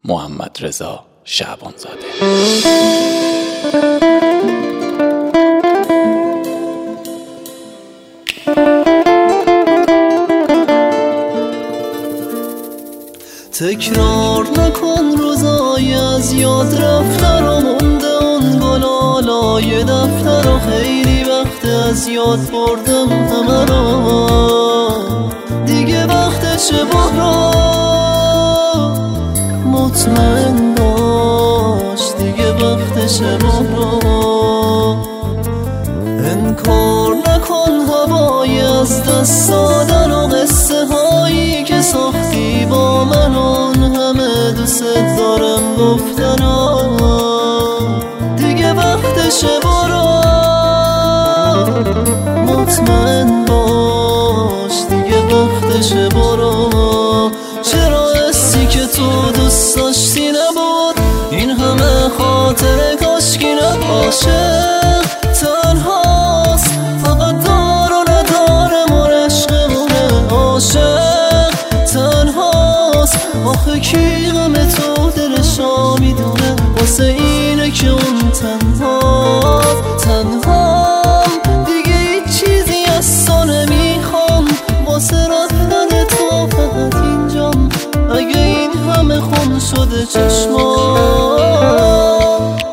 محمدرضا شعبانزاده. تکرار نکن روزای از یاد رفته رو مونده اون گلالای دفتر و خیلی وقت از یاد بردم همه رو دیگه وقتشه برو مطمئن باش دیگه وقتشه برو انکار نکن هوای از دست دادن و قصه هایی که ساختی با من اون همه دوست دارم گفتن دیگه وقتشه برو مطمئن باش دیگه وقتشه برو چرا حسی که تو دوست داشتی نبود این همه خاطره کاشکی نباشه تنهاست فقط دار و نداره مرشقمونه عاشق تنهاست آخه کی غم تو دلشا میدونه واسه اینه که اون تنهاست تنهام دیگه هیچ چیزی از تو نمیخوام واسه رفتن تو فقط اینجام اگه این همه خون شده چشمام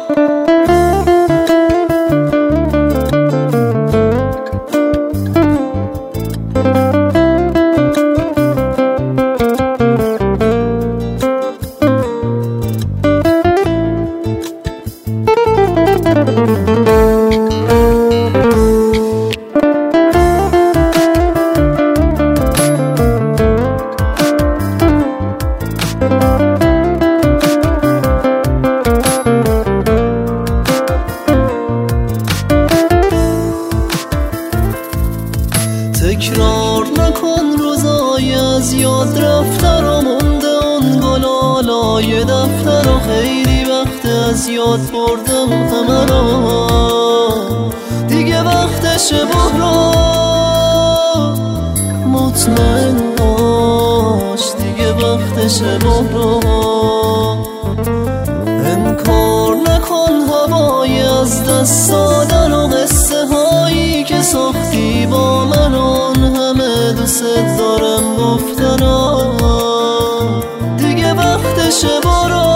تکرار نکن روزای از یاد رفته رو مونده اون گلالای دفتر و خیلی وقت از یاد بردم همه رو دیگه وقتشه برو مطمئن باش دیگه وقتشه برو انکار نکن هوای از دست دادن و قصه هایی که ساختی با من اون همه دوست دارم گفتن دیگه وقتشه برو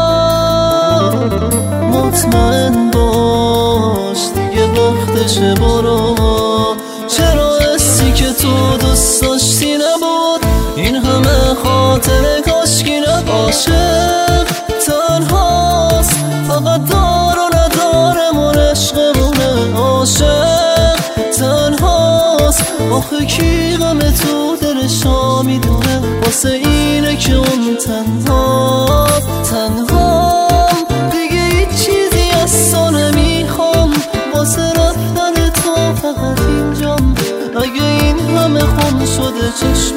مطمئن باش دیگه وقتشه برو چرا حسی که تو دوست داشتی نبود این همه خاطره کاشکی نباشه تنهاست فقط دار و نداره مرشقمونه عاشق تنهاست آخه کی غم تو دلشا میدونه واسه اینه که اون تنهاست تنهام دیگه هیچ چیزی از تو نمیخوام واسه رفتن تو فقط اینجام اگه این همه خون شده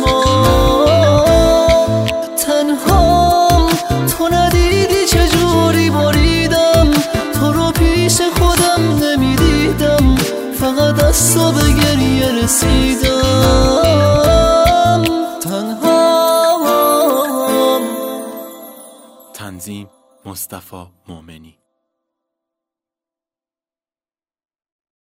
چشمام تنهام تو ندیدی چجوری بریدم تو رو پیش خودم نمیدیدم فقط از تو به گریه رسیدم تنهام. تنظیم مصطفی مومنی.